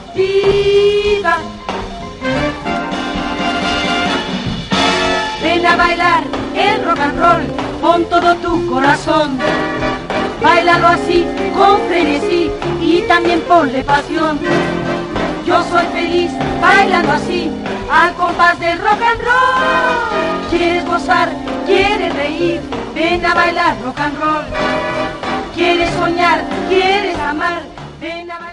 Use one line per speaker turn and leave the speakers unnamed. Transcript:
viva. Ven a bailar el rock and roll con todo tu corazón. Báilalo así, con frenesí y también ponle pasión. Yo soy feliz bailando así, al compás del rock and roll. ¿Quieres gozar? ¿Quieres reír? Ven a bailar rock and roll. ¿Quieres soñar? ¿Quieres amar? Ven a bailar.